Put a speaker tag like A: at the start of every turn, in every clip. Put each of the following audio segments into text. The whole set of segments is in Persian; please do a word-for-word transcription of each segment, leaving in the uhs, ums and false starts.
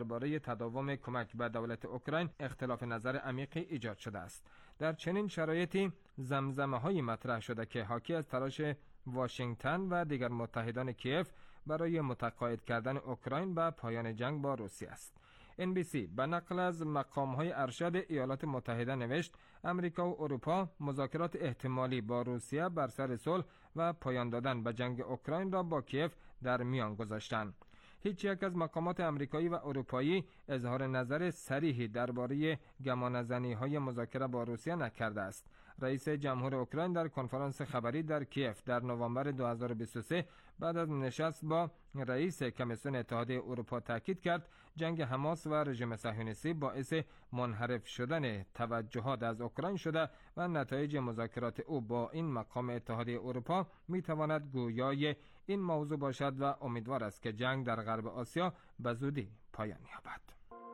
A: درباره تداوم کمک به دولت اوکراین اختلاف نظر عمیقی ایجاد شده است. در چنین شرایطی زمزمه‌های مطرح شده که حاکی از تلاش واشنگتن و دیگر متحدان کیف برای متقاعد کردن اوکراین به پایان جنگ با روسیه است. ان بی سی به نقل از مقام‌های ارشد ایالات متحده نوشت امریکا و اروپا مذاکرات احتمالی با روسیه بر سر صلح و پایان دادن به جنگ اوکراین را با کیف در میان گذاشتند. هیچ یک از مقامات امریکایی و اروپایی اظهار نظر صریحی درباره گمانه‌زنی‌های مذاکره با روسیه نکرده است. رئیس جمهور اوکراین در کنفرانس خبری در کیف در نوامبر دو هزار و بیست و سه بعد از نشست با رئیس کمیسیون اتحادیه اروپا تاکید کرد جنگ حماس و رژیم صهیونیستی باعث منحرف شدن توجهات از اوکراین شده و نتایج مذاکرات او با این مقام اتحادیه اروپا میتواند گویای این موضوع باشد و امیدوار است که جنگ در غرب آسیا به زودی پایان یابد.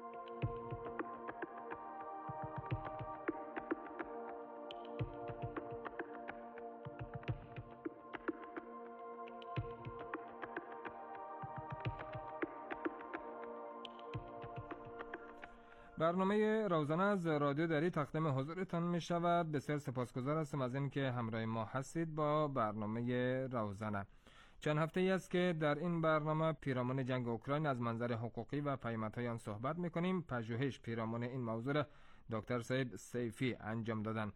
A: برنامه روزانه از رادیو دری تقدیم حضورتان می شود. بسیار سپاسگزار هستم از این که همراه ما هستید با برنامه روزانه. چند هفته ای است که در این برنامه پیرامون جنگ اوکراین از منظر حقوقی و پیامدهای آن صحبت می کنیم. پژوهش پیرامون این موضوع را دکتر سعید سیفی انجام دادن.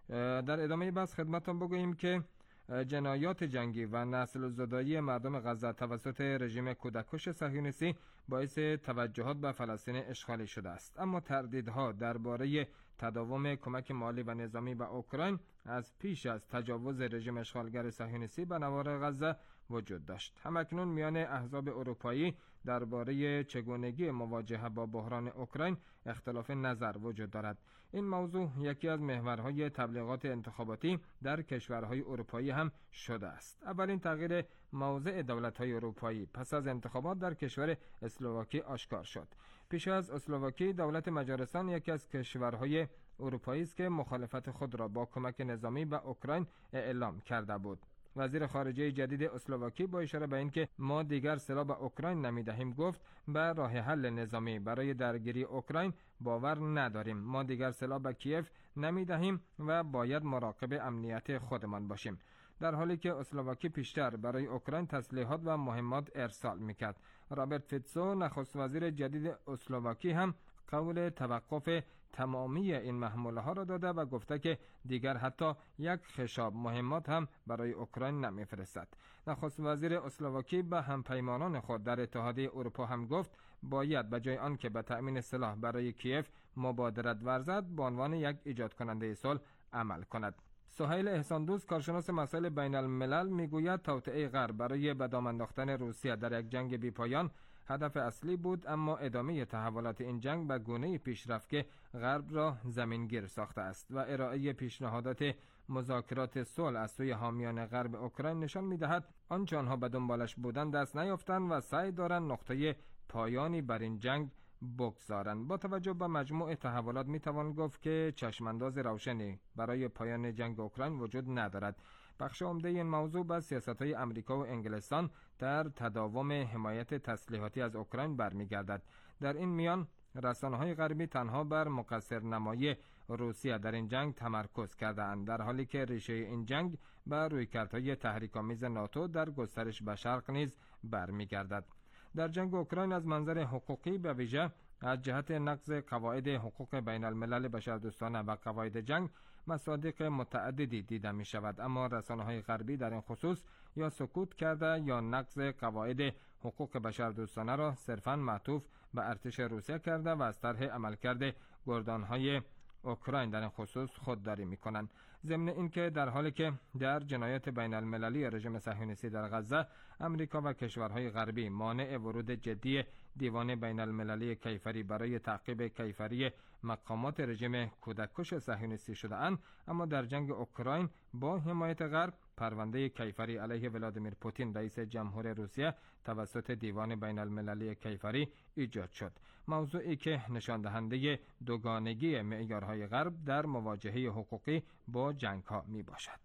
A: در ادامه بحث خدمتتان بگوییم که جنایات جنگی و نسل زدایی مردم غزه توسط رژیم کودککش صهیونیستی باعث توجهات به فلسطین اشغالی شده است، اما تردیدها درباره تداوم کمک مالی و نظامی به اوکراین از پیش از تجاوز رژیم اشغالگر صهیونیستی به نوار غزه وجود داشت. همکنون میان احزاب اروپایی درباره چگونگی مواجهه با بحران اوکراین اختلاف نظر وجود دارد. این موضوع یکی از محورهای تبلیغات انتخاباتی در کشورهای اروپایی هم شده است. اولین تغییر موضع دولت‌های اروپایی پس از انتخابات در کشور اسلواکی آشکار شد. پیش از اسلواکی دولت مجارستان یکی از کشورهای اروپایی است که مخالفت خود را با کمک نظامی به اوکراین اعلام کرده بود. وزیر خارجه جدید اسلواکی با اشاره به اینکه ما دیگر سلاح به اوکراین نمیدهیم گفت به راه حل نظامی برای درگیری اوکراین باور نداریم. ما دیگر سلاح به کیف نمیدهیم و باید مراقب امنیت خودمان باشیم. در حالی که اسلواکی پیشتر برای اوکراین تسلیحات و مهمات ارسال میکرد. رابرت فیتسو نخست وزیر جدید اسلواکی هم قول توقف تمامی این محموله ها را داده و گفته که دیگر حتی یک خشاب مهمات هم برای اوکراین نمیفرستد. نخست وزیر اسلواکی به همپیمانان خود در اتحادیه اروپا هم گفت باید به جای آن که به تأمین سلاح برای کیف مبادرت ورزد به عنوان یک ایجاد کننده صلح عمل کند. سهیل احسان دوست کارشناس مسائل بین الملل میگوید توطئه غرب برای به دام انداختن روسیه در یک جنگ بی پایان هدف اصلی بود، اما ادامه تحولات این جنگ به گونه‌ای پیش رفت که غرب را زمینگیر ساخته است و ارائه پیشنهادات مذاکرات صلح از سوی حامیان غرب اوکراین نشان می‌دهد آنچه آنها به دنبالش بودند دست نیافتند و سعی دارند نقطه پایانی بر این جنگ بگذارند. با توجه به مجموع تحولات میتوان گفت که چشمانداز روشنی برای پایان جنگ اوکراین وجود ندارد. بخش عمده این موضوع به سیاست‌های آمریکا و انگلستان در تداوم حمایت تسلیحاتی از اوکراین برمیگردد. در این میان رسانه‌های غربی تنها بر مقصر نمایی روسیه در این جنگ تمرکز کرده‌اند، در حالی که ریشه این جنگ به رویکردهای تحریک‌آمیز ناتو در گسترش به شرق نیز برمیگردد. در جنگ اوکراین از منظر حقوقی به ویژه از جهت نقض قواعد حقوق بین الملل بشردوستانه و قواعد جنگ مصادیق متعددی دیده می شود، اما رسانه‌های غربی در این خصوص یا سکوت کرده یا نقض قواعد حقوق بشردوستانه را صرفاً معطوف به ارتش روسیه کرده و از طرح عملکرد گردانهای اوکراین در این خصوص خودداری می‌کنند. ضمن اینکه در حالی که در جنایات بین المللی رژیم صهیونیستی در غزه امریکا و کشورهای غربی مانع ورود جدی دیوان بین المللی کیفری برای تعقیب کیفری مقامات رژیم کودککش صهیونیستی شده‌اند، اما در جنگ اوکراین با حمایت غرب پرونده کیفری علیه ولادیمیر پوتین رئیس جمهور روسیه توسط دیوان بین المللی کیفری ایجاد شد، موضوعی که نشان دهنده دوگانگی معیارهای غرب در مواجهه حقوقی با جنگ‌ها می باشد.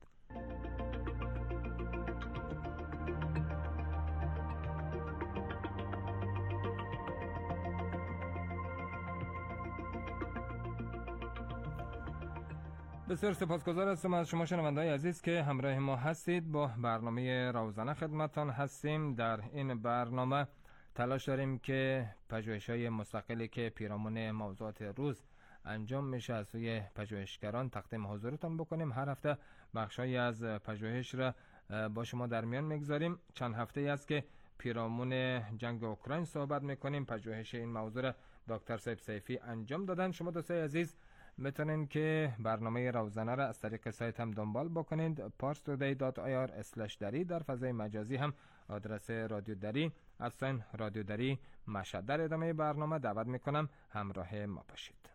A: بسیار سپاسگزار هستم از شما شنونده‌های عزیز که همراه ما هستید. با برنامه روزانه خدمتتان هستیم. در این برنامه تلاش داریم که پژوهش‌های مستقلی که پیرامون موضوعات روز انجام میشه از سوی پژوهشگران تقدیم حضورتان بکنیم. هر هفته بخشایی از پژوهش را با شما در میان میگذاریم. چند هفته است که پیرامون جنگ اوکراین صحبت میکنیم. پژوهش این موضوع را دکتر سیب سیفی انجام دادن. شما دوستای عزیز میتونین که برنامه روزانه را از طریق سایت هم دنبال بکنید پارس تودی دات آی آر اسلش دری. در فضای مجازی هم آدرس رادیو دری ادساین رادیو دری مشهد. در ادامه برنامه دعوت میکنم همراه ما باشید.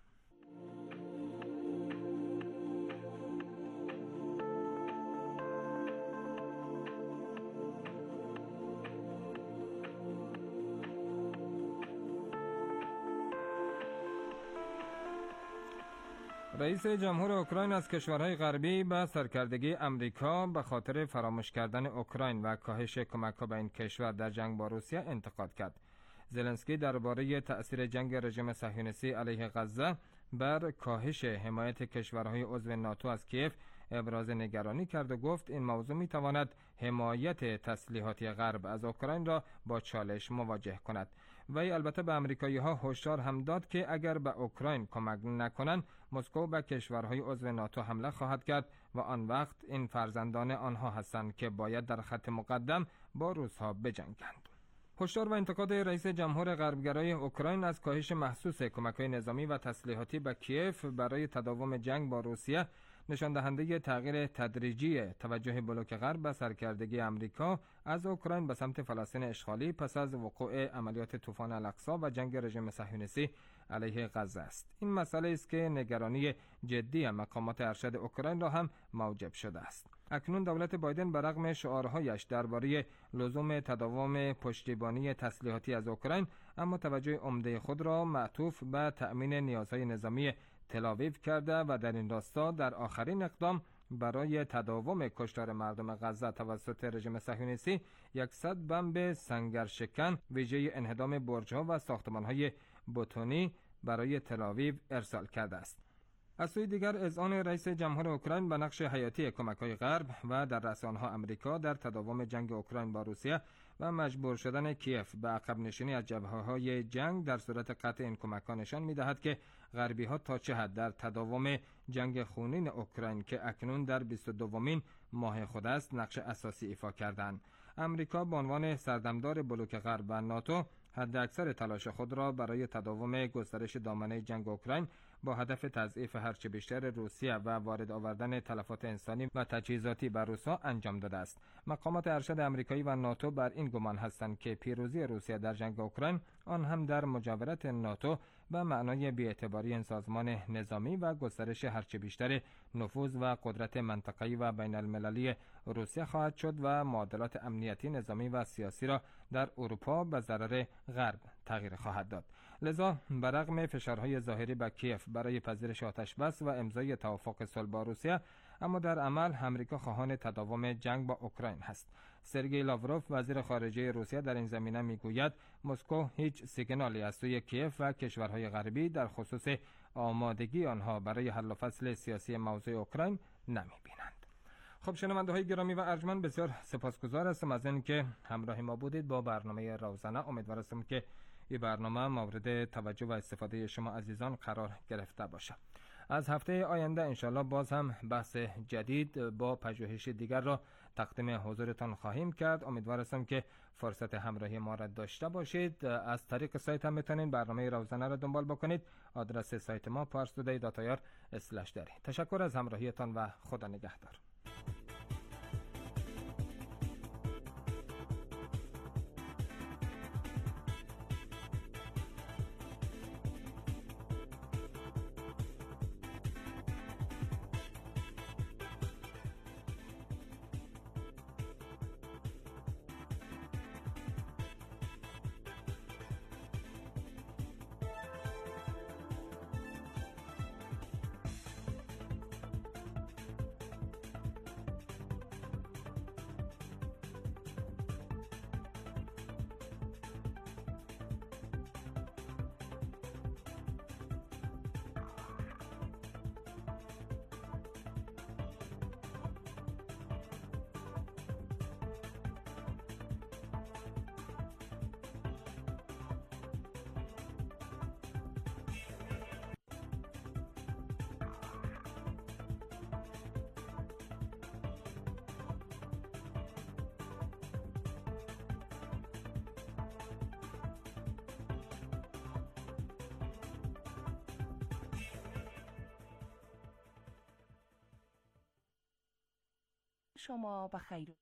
A: رئیس جمهور اوکراین از کشورهای غربی به سرکردگی امریکا به خاطر فراموش کردن اوکراین و کاهش کمک‌ها به این کشور در جنگ با روسیه انتقاد کرد. زلنسکی درباره تأثیر جنگ رژیم صهیونیستی علیه غزه بر کاهش حمایت کشورهای عضو ناتو از کیف ابراز نگرانی کرد و گفت این موضوع می‌تواند حمایت تسلیحاتی غرب از اوکراین را با چالش مواجه کند. وی البته به امریکایی‌ها هشدار هم داد که اگر به اوکراین کمک نکنند مسکو به کشورهای عضو ناتو حمله خواهد کرد و آن وقت این فرزندان آنها هستند که باید در خط مقدم با روس‌ها بجنگند. هشدار و انتقاد رئیس جمهور غربگرای اوکراین از کاهش محسوس کمک‌های نظامی و تسلیحاتی به کیف برای تداوم جنگ با روسیه نشان دهنده تغییر تدریجی توجه بلوک غرب به سرکردگی امریکا از اوکراین به سمت فلسطین اشغالی پس از وقوع عملیات طوفان الاقصی و جنگ رژیم صهیونیستی علیه غزه است. این مسئله است که نگرانی جدی مقامات ارشد اوکراین را هم موجب شده است. اکنون دولت بایدن برغم شعارهایش درباره لزوم تداوم پشتیبانی تسلیحاتی از اوکراین، اما توجه عمده خود را معطوف به تأمین نیازهای نظامی تل‌آویو کرده و در این راستا در آخرین اقدام برای تداوم کشتار مردم غزه توسط رژیم صهیونیستی صد بمب سنگرشکن ویژه انهدام برج‌ها و ساختمان‌های بتونی برای تل‌آویو ارسال کرده است. از سوی دیگر اذعان رئیس جمهور اوکراین به نقش حیاتی کمک‌های غرب و در رأس آنها امریکا در تداوم جنگ اوکراین با روسیه و مجبور شدن کیف به عقب نشینی از جبهه‌های جنگ در صورت قطع این کمک‌ها نشان می‌دهد که غربی‌ها تا چه حد در تداوم جنگ خونین اوکراین که اکنون در بیست و دومین ماه خود است نقش اساسی ایفا کردند. امریکا به عنوان سردمدار بلوک غرب و ناتو حد اکثر تلاش خود را برای تداوم گسترش دامنه جنگ اوکراین با هدف تضعیف هرچه بیشتر روسیه و وارد آوردن تلفات انسانی و تجهیزاتی بر روس‌ها انجام داده است. مقامات ارشد آمریکایی و ناتو بر این گمان هستند که پیروزی روسیه در جنگ اوکراین آن هم در مجاورت ناتو به معنای بی‌اعتباری این سازمان نظامی و گسترش هرچه بیشتر نفوذ و قدرت منطقه‌ای و بین المللی روسیه خواهد شد و معادلات امنیتی، نظامی و سیاسی را در اروپا به ضرر غرب تغییر خواهد داد. لذا برغم فشارهای ظاهری به کیف برای پذیرش آتش‌بس و امضای توافق صلح با روسیه، اما در عمل امریکا خواهان تداوم جنگ با اوکراین است. سرگئی لاوروف وزیر خارجه روسیه در این زمینه میگوید مسکو هیچ سیگنالی از سوی کیف و کشورهای غربی در خصوص آمادگی آنها برای حل و فصل سیاسی موضوع اوکراین نمی‌بینند. خب شنونده‌های گرامی و ارجمند، بسیار سپاسگزار هستم از اینکه همراه ما بودید با برنامه روزانه. امیدوار هستم که این برنامه مورد توجه و استفاده شما عزیزان قرار گرفته باشه. از هفته آینده انشالله باز هم بحث جدید با پژوهش دیگر را تقدیم حضورتان خواهیم کرد. امیدوار هستم که فرصت همراهی ما را داشته باشید. از طریق سایت هم میتونید برنامه روزانه را دنبال بکنید. آدرس سایت ما پارس تودی دات آی آر اسلش دری. تشکر از همراهیتان و خدا نگهدار.
B: شما بخیر.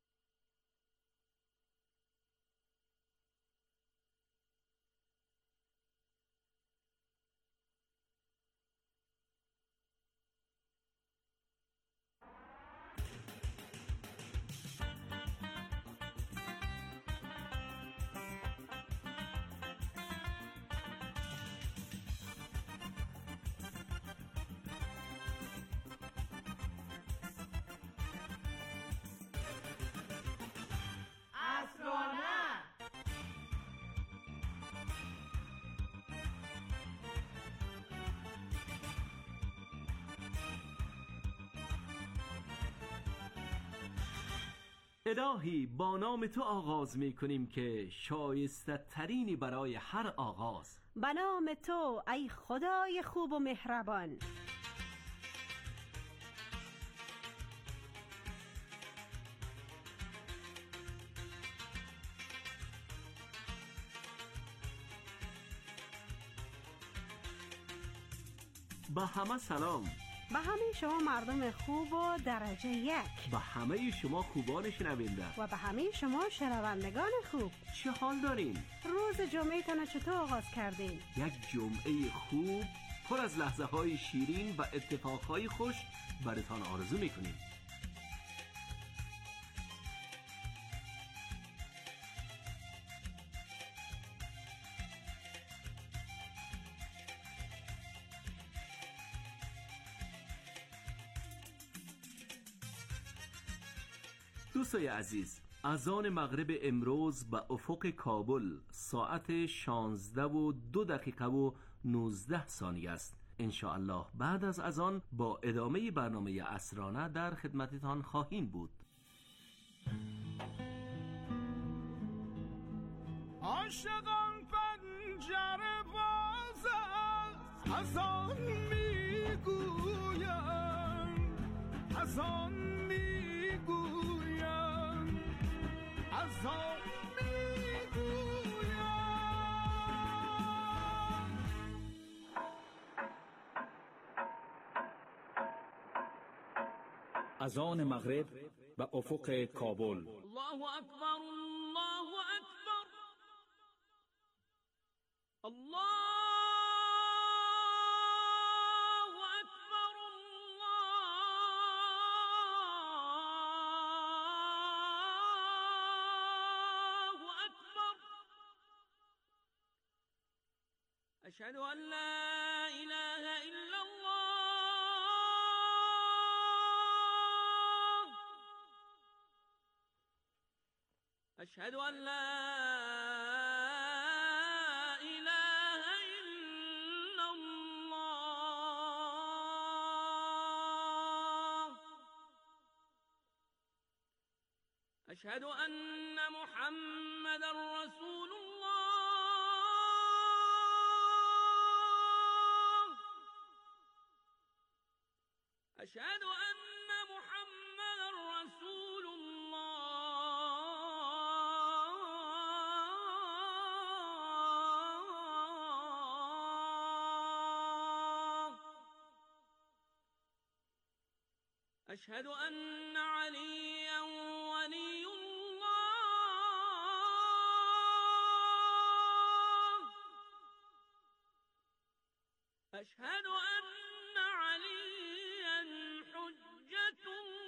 C: الهی با نام تو آغاز می کنیم که شایسته ترینی برای هر آغاز.
D: به نام تو ای خدای خوب و مهربان.
C: به همه سلام.
D: به همه شما مردم خوب و درجه یک.
C: به همه شما خوبان شنونده
D: و به همه شما شنوندگان خوب.
C: چه حال دارین؟
D: روز جمعه تان چطور آغاز کردین؟
C: یک جمعه خوب پر از لحظه های شیرین و اتفاق های خوش براتان آرزو میکنیم. دوستای عزیز، اذان مغرب امروز به افق کابل ساعت شانزده و دو دقیقه و نوزده ثانیه است. انشاءالله بعد از اذان با ادامه برنامه عصرانه در خدمتتان خواهیم بود.
E: عاشقان پنجره باز است، اذان میگویم، اذان میگویم، اذان میگویم.
F: اذان مغرب به افق کابل.
E: الله اکبر، الله اکبر، الله اکبر، الله اکبر. اشهد ان لا اله الا الله، اشهد ان لا اله الا الله، اشهد ان محمدا رسول الله، اشهد ان محمدا رسول الله، اشهد ان عليا ولي الله، اشهد ان عليا حجة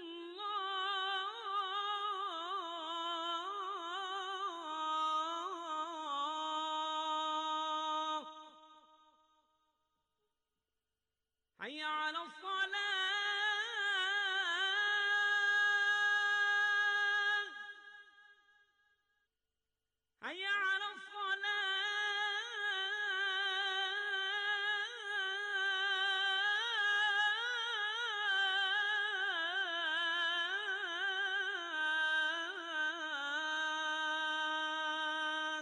E: الله. حي على الصلاة، حي على الصلاة،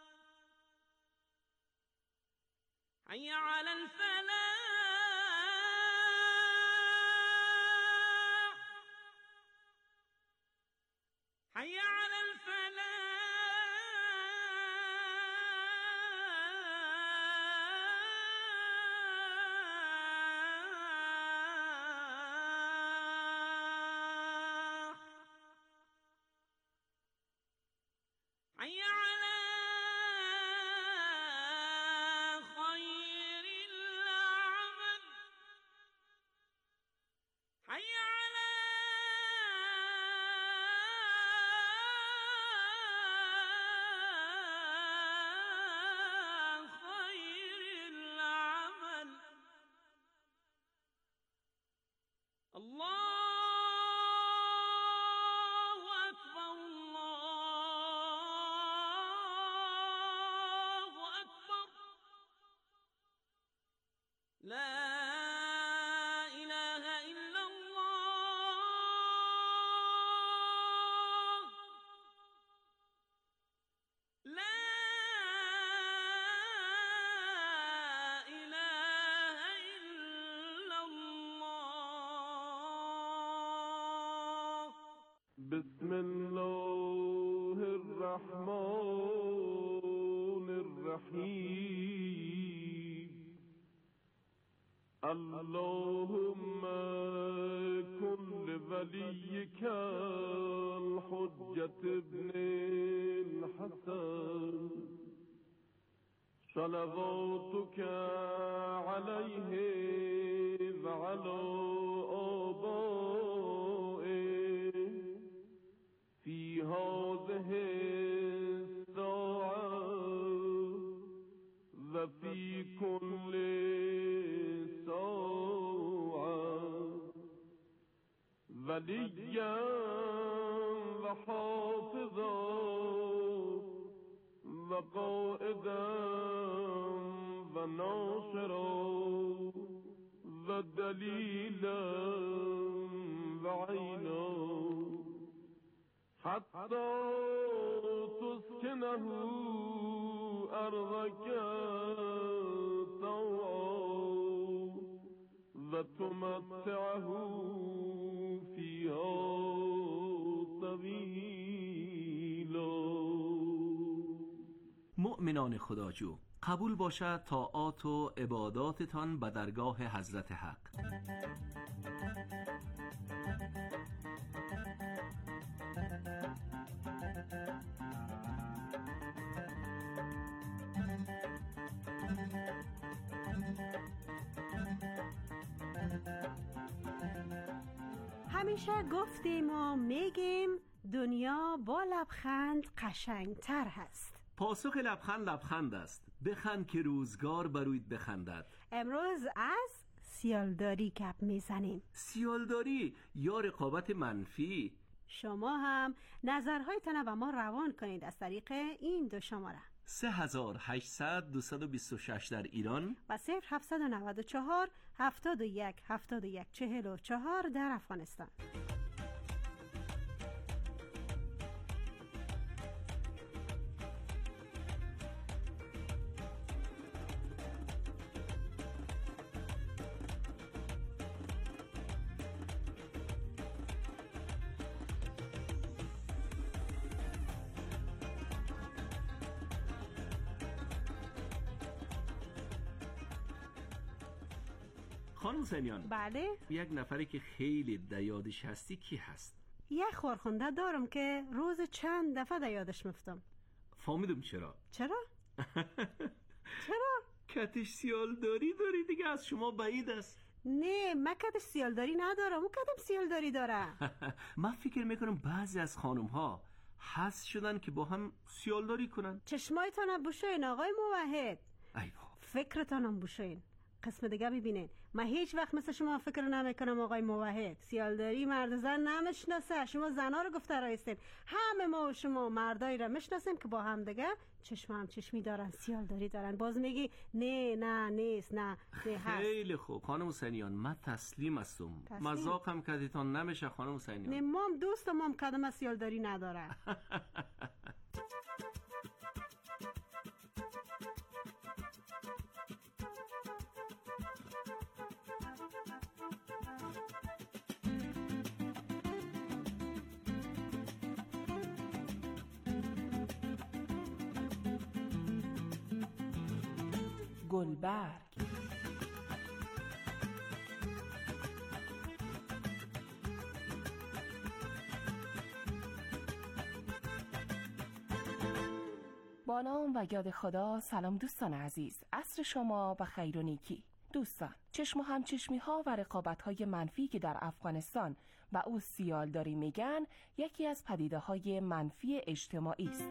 E: حي على الفلاح، حي على الفلاح.
B: بسم الله الرحمن الرحیم اللهم كن لوليك الحجة ابن الحسن صلواتك عليه وعلى آبائه في هذه الساعة وفي كل وليا وحافظا وقائدا وناصرا ودليلا وعينا حتى تسكنه أرضك طوعا وتمتعه فيها طويلا.
C: مؤمنان خداجو، قبول باشد طاعات و عباداتتان به درگاه حضرت حق.
D: همیشه گفتیم و میگیم دنیا با لبخند قشنگتر هست.
C: پاسخ لبخند لبخند است. بخند که روزگار بروید بخندد.
D: امروز از سیالداری گپ میزنیم.
C: سیالداری یا رقابت منفی.
D: شما هم نظرهایتان با ما روان کنید از طریق این دو شماره
C: سه هزار و هشتصد دویست و بیست و شش در ایران
D: و صفر هفتصد و نود و چهار هفتاد و یک هفتاد و یک چهل و چهار در افغانستان.
C: خانم سنیان،
D: بله؟
C: یک نفری که خیلی دیادش هستی کی هست؟
D: یک خورخونده دارم که روز چند دفعه دیادش مفتم.
C: فهمیدم چرا.
D: چرا؟ چرا؟
C: کتش سیالداری داری دیگه، از شما بعید است.
D: نه، من کتش سیالداری ندارم، اون کتم سیالداری داره.
C: من فکر میکنم بعضی از خانم ها حس شدن که با هم سیالداری کنن.
D: چشمایتان بوشین آقای موحد.
C: ای بابا.
D: فکرتانم بوشین. قسم دیگه ببینین، من هیچ وقت مثل شما فکر نمیکنم آقای موحد. سیالداری مرد زن نمیشناسه. شما زنا رو گفته رایستین، همه ما و شما مردایی رو میشناسیم که با هم دیگه چشم هم چشمی دارن، سیالداری دارن. باز میگی نه نه نیست، نه نه هست.
C: خیلی خوب خانم حسینیان، من تسلیم هستم. مذاقم کدیتان نمیشه خانم حسینیان.
D: نه، مام دوست مام کدام سیالداری نداره.
G: گلبرگ. با نام و یاد خدا. سلام دوستان عزیز، عصر شما و خیر و نیکی. دوستان، چشم و همچشمی ها و رقابت های منفی که در افغانستان و او سیالداری میگن، یکی از پدیده های منفی اجتماعی است.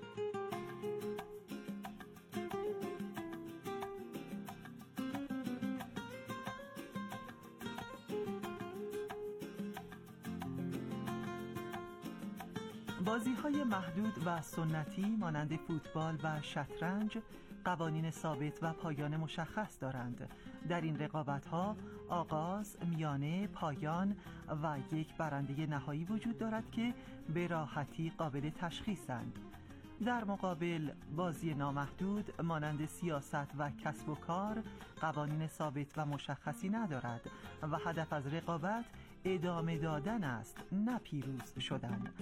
H: بازی‌های محدود و سنتی مانند فوتبال و شطرنج قوانین ثابت و پایان مشخص دارند. در این رقابت‌ها آغاز، میانه، پایان و یک برنده نهایی وجود دارد که به راحتی قابل تشخیصند. در مقابل بازی نامحدود مانند سیاست و کسب و کار قوانین ثابت و مشخصی ندارد و هدف از رقابت ادامه دادن است، نه پیروز شدن.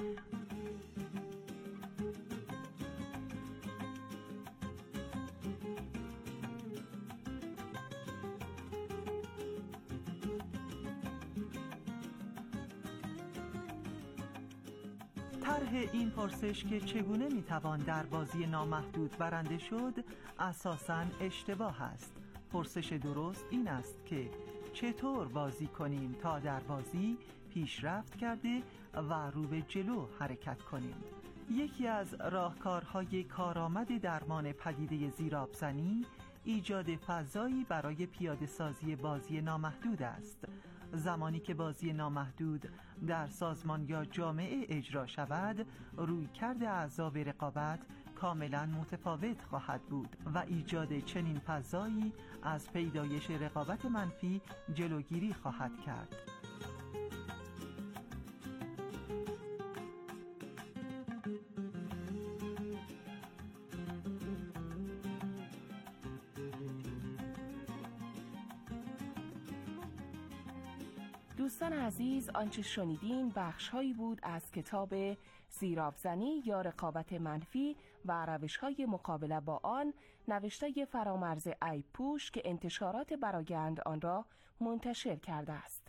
H: طرح این پرسش که چگونه میتوان در بازی نامحدود برنده شد اساساً اشتباه است. پرسش درست این است که چطور بازی کنیم تا در بازی پیشرفت کرده و رو به جلو حرکت کنیم. یکی از راهکارهای کارآمد درمان پدیده زیرآبزنی ایجاد فضایی برای پیاده سازی بازی نامحدود است. زمانی که بازی نامحدود در سازمان یا جامعه اجرا شود، رویکرد اعضا به رقابت کاملا متفاوت خواهد بود و ایجاد چنین فضایی از پیدایش رقابت منفی جلوگیری خواهد کرد.
G: دوستان عزیز، آنچه شنیدین بخش‌هایی بود از کتاب زیرآبزنی یا رقابت منفی و روش‌های مقابله با آن، نوشته فرامرز عیب‌پوش که انتشارات برآگند آن را منتشر کرده است.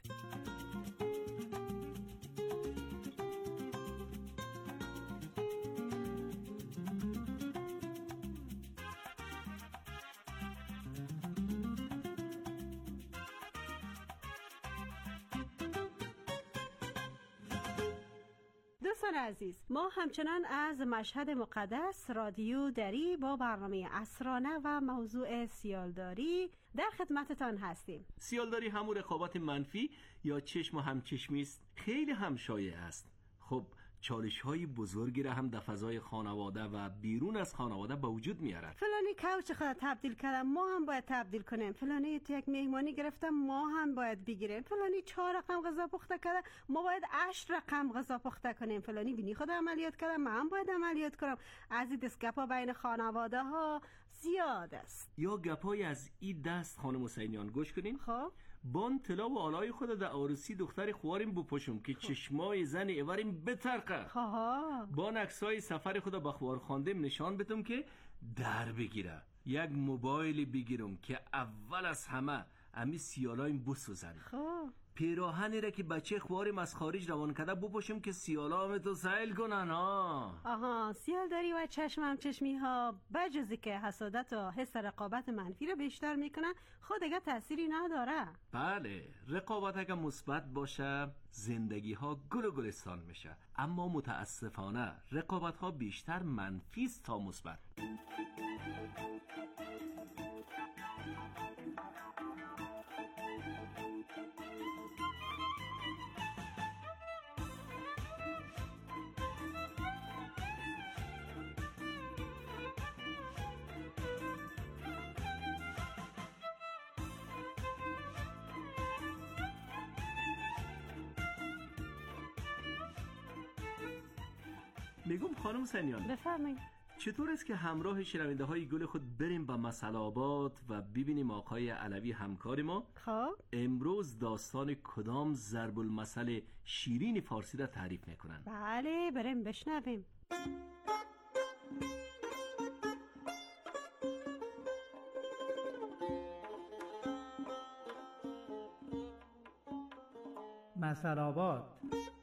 D: دوستان عزیز، ما همچنان از مشهد مقدس رادیو دری با برنامه عصرانه و موضوع سیالداری در خدمتتان هستیم.
C: سیالداری همون رقابت منفی یا چشم و همچشمی است، خیلی هم شایع است. خب چالش های بزرگی را هم در فضای خانواده و بیرون از خانواده به وجود میارد.
D: فلانی کوچ خود تبدیل کردم، ما هم باید تبدیل کنیم. فلانی تو یک مهمانی گرفتم، ما هم باید بگیریم. فلانی چهار رقم غذا پخته کرده، ما باید هشت رقم غذا پخته کنیم. فلانی بینی خود عملیات کرده، من هم باید عملیات کنم. از این دست گپا بین خانواده ها زیاد است.
C: یا گپای از این دست خانم حسینیان گوش کنین.
D: خب
C: بان طلا و آلای خود در عروسی دختر خواریم بپوشم که چشمای زن ایوریم بترقه.
D: ها
C: بان عکسای سفر خود به خوار خواندم نشان بتم که در بگیره. یک موبایل بگیرم که اول از همه امی سیالایم بسوزن.
D: خب
C: پیراهنی را که بچه خواریم از خارج روان کرده بپوشم که سیالا هم تو سیل کنن. ها
D: آها، سیالداری و چشم هم چشمی ها بجزی که حسادت و حس رقابت منفی رو بیشتر میکنن، خود دیگه تأثیری نداره.
C: بله، رقابت اگه مثبت باشه زندگی ها گل و گلستان میشه، اما متاسفانه رقابت ها بیشتر منفی است تا مثبت. میگم خانم سنیان،
D: بفرمایید.
C: چطور است که همراه شنونده های گل خود بریم به مسئله آباد و ببینیم آقای علوی همکار ما
D: خب
C: امروز داستان کدام ضرب المثل شیرین فارسی را تعریف میکنن؟
D: بله، بریم بشنویم.
I: مسئله آباد.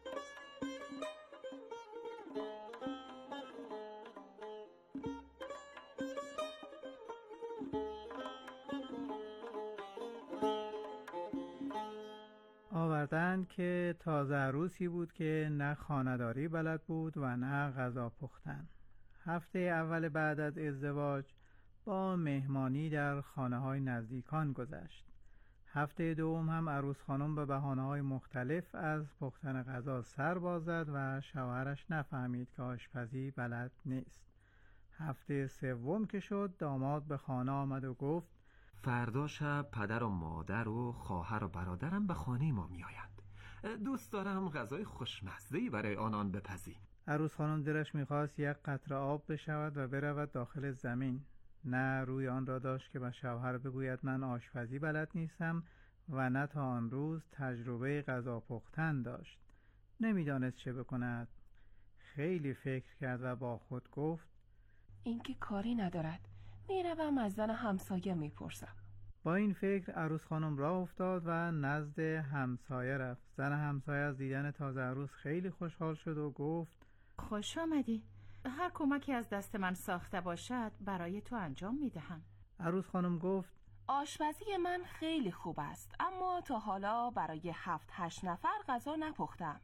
I: آوردن که تازه عروسی بود که نه خانه‌داری بلد بود و نه غذا پختن. هفته اول بعد از ازدواج با مهمانی در خانه‌های نزدیکان گذشت. هفته دوم هم عروس خانم به بهانه‌های مختلف از پختن غذا سر باز زد و شوهرش نفهمید که آشپزی بلد نیست. هفته سوم که شد داماد به خانه آمد و گفت
J: فردا شب پدر و مادر و خواهر و برادرم به خانه ما می آیند. دوست دارم غذای خوشمزه‌ای برای آنان بپزی.
I: عروس خانم دلش می‌خواست یک قطره آب بشود و برود داخل زمین. نه روی آن را داشت که به شوهر بگوید من آشپزی بلد نیستم و نه تا آن روز تجربه غذا پختن داشت. نمیدانست چه بکند. خیلی فکر کرد و با خود گفت
G: این که کاری ندارد، میروم از زن همسایه میپرسم.
I: با این فکر عروس خانم راه افتاد و نزد همسایه رفت. زن همسایه از دیدن تازه عروس خیلی خوشحال شد و گفت
K: خوش آمدی. هر کمکی از دست من ساخته باشد برای تو انجام میدهم.
I: عروس خانم گفت
G: آشپزی من خیلی خوب است، اما تا حالا برای هفت هشت نفر غذا نپختم.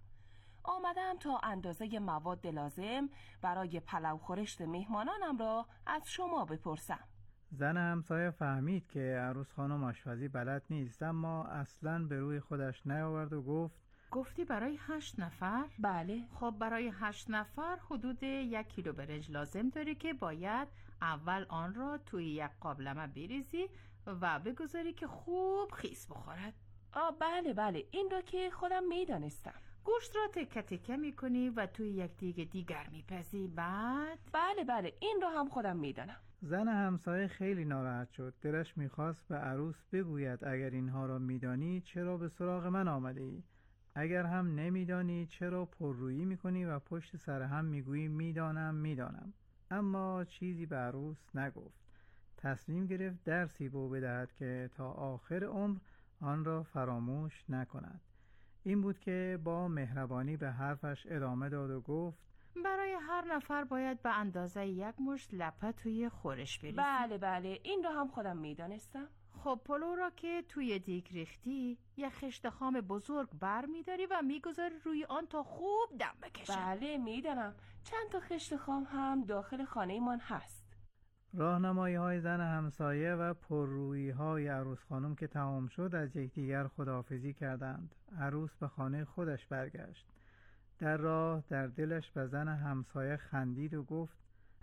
G: آمدم تا اندازه مواد لازم برای پلو خورشت مهمانانم را از شما بپرسم.
I: زن همسایه فهمید که عروس خانم آشپزی بلد نیست، اما اصلاً به روی خودش نیاورد و گفت
K: گفتی برای هشت نفر؟
G: بله.
K: خب برای هشت نفر حدود یک کیلو برنج لازم داری که باید اول آن را توی یک قابلمه بریزی و بگذاری که خوب خیس بخورد.
G: آه بله بله، این را که خودم میدانستم.
K: گوشت را تکه تکه میکنی و توی یک دیگه دیگر میپزی. بعد
G: بله بله، این را هم خودم میدانم.
I: زن همسایه خیلی ناراحت شد. دلش میخواست به عروس بگوید اگر اینها را میدانی چرا به سراغ من آمده ای؟ اگر هم نمیدانی چرا پررویی میکنی و پشت سر هم میگویی میدانم میدانم؟ اما چیزی به عروس نگفت. تصمیم گرفت درسی به او بدهد که تا آخر عمر آن را فراموش نکند. این بود که با مهربانی به حرفش ادامه داد و گفت
K: برای هر نفر باید به اندازه یک مشت لپه توی خورش بریزی.
G: بله بله، این را هم خودم میدانستم.
K: خب پلو را که توی دیگ ریختی یک خشت خام بزرگ بر میداری و میگذاری روی آن تا خوب دم بکشه.
G: بله میدانم، چند تا خشت خام هم داخل خانه من هست.
I: راهنمایی های زن همسایه و پررویی های عروس خانم که تمام شد از یکدیگر خداحافظی کردند. عروس به خانه خودش برگشت. در راه در دلش به زن همسایه خندید و گفت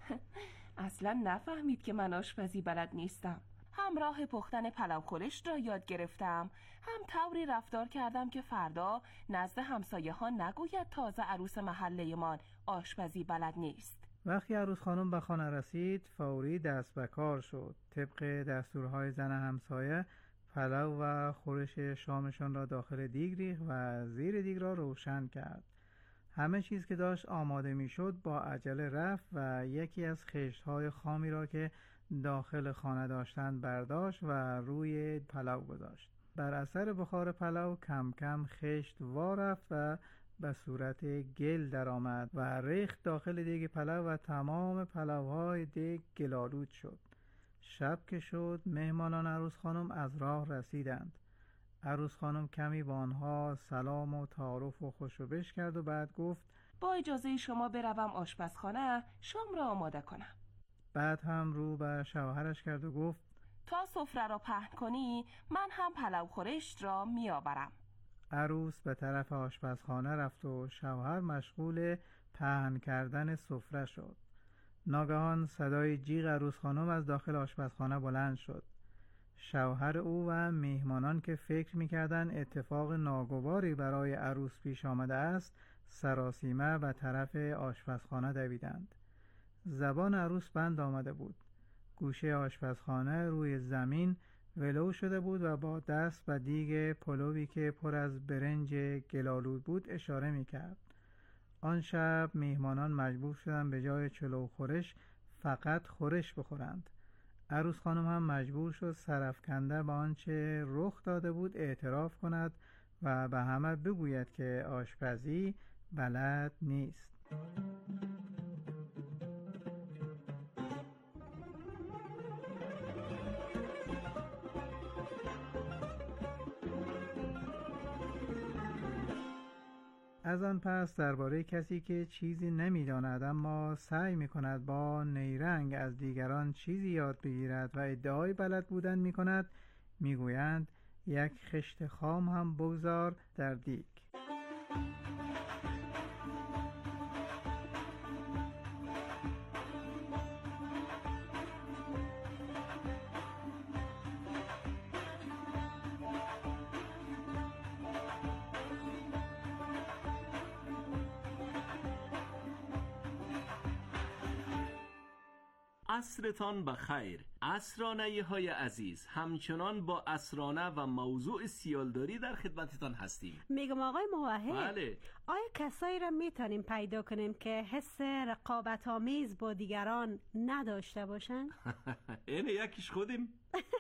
G: اصلا نفهمید که من آشپزی بلد نیستم. هم راه پختن پلو خورشت را یاد گرفتم، هم طوری رفتار کردم که فردا نزد همسایه ها نگوید تازه عروس محله من آشپزی بلد نیست.
I: وقتی عروس خانم به خانه رسید فوری دست به کار شد. طبق دستورهای زن همسایه پلو و خورش شامشان را داخل دیگ ریخت و زیر دیگ را روشن کرد. همه چیز که داشت آماده می شد با عجله رفت و یکی از خشت‌های خامی را که داخل خانه داشتند برداشت و روی پلو گذاشت. بر اثر بخار پلو کم کم خشت وا رفت و به صورت گل در آمد و ریخت داخل دیگ پلو و تمام پلوهای دیگ گلالود شد. شب که شد مهمانان عروس خانم از راه رسیدند. عروس خانم کمی با آنها سلام و تعارف و خوشوبش کرد و بعد گفت
G: با اجازه شما بروم آشپزخانه شام را آماده کنم.
I: بعد هم رو به شوهرش کرد و گفت
G: تا سفره را پهن کنی من هم پلو خورشت را می آورم.
I: عروس به طرف آشپزخانه رفت و شوهر مشغول پهن کردن سفره شد. ناگهان صدای جیغ عروس خانم از داخل آشپزخانه بلند شد. شوهر او و میهمانان که فکر می‌کردند اتفاق ناگواری برای عروس پیش آمده است سراسیمه به طرف آشپزخانه دویدند. زبان عروس بند آمده بود. گوشه آشپزخانه روی زمین ولو شده بود و با دست به دیگ پلوی که پر از برنج گلالود بود اشاره می‌کرد. آن شب میهمانان مجبور شدند به جای چلو خورش فقط خورش بخورند. عروس خانم هم مجبور شد سرافکنده به آنچه رخ داده بود اعتراف کند و به همه بگوید که آشپزی بلد نیست. از آن پس درباره کسی که چیزی نمی‌داند اما سعی می‌کند با نیرنگ از دیگران چیزی یاد بگیرد و ادعای بلد بودن می‌کند می‌گویند یک خشت خام هم بگذار در دیگ.
C: عصرتان بخیر. اسرانه های عزیز، همچنان با اسرانه و موضوع سیالداری در خدمتتان هستیم.
D: میگم آقای موحد،
C: بله.
D: آیا کسایی را میتونیم پیدا کنیم که حس رقابت آمیز با دیگران نداشته باشن؟
C: اینه یکیش خودیم.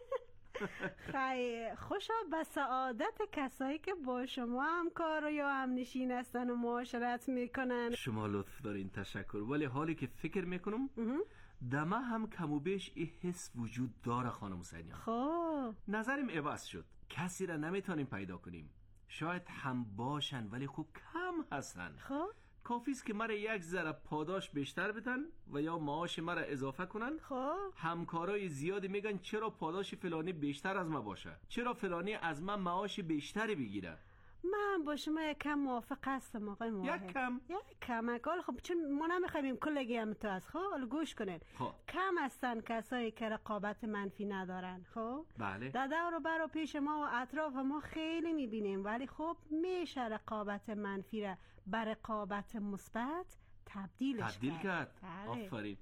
D: خیلی خوشا به سعادت کسایی که با شما همکار یا همنشین هستن و معاشرت میکنن.
C: شما لطف دارین، تشکر. ولی حالی که فکر میکنم دمه هم کم و بیش این حس وجود داره خانم حسینیان.
D: خب
C: نظرم عوض شد، کسی را نمیتونیم پیدا کنیم. شاید هم باشن ولی خوب کم هستن.
D: خب
C: کافیست که مرا یک ذره پاداش بیشتر بدن و یا معاش مرا اضافه کنن.
D: خب
C: همکارای زیادی میگن چرا پاداش فلانی بیشتر از ما باشه، چرا فلانی از من معاش بیشتری بگیره.
D: من با شما یک کم موافق هستم آقای موحد.
C: یک کم
D: یک کم اکال. خب چون ما نمیخوایم کلگی هم تو از خب حالا گوش کنین.
C: خب.
D: کم هستن کسایی که رقابت منفی ندارن. خب
C: بله.
D: در دور و بر و پیش ما و اطراف ما خیلی میبینیم، ولی خب میشه رقابت منفی را به رقابت مثبت تبدیلش
C: تبدیل کرد.
D: بله.
C: آفرین.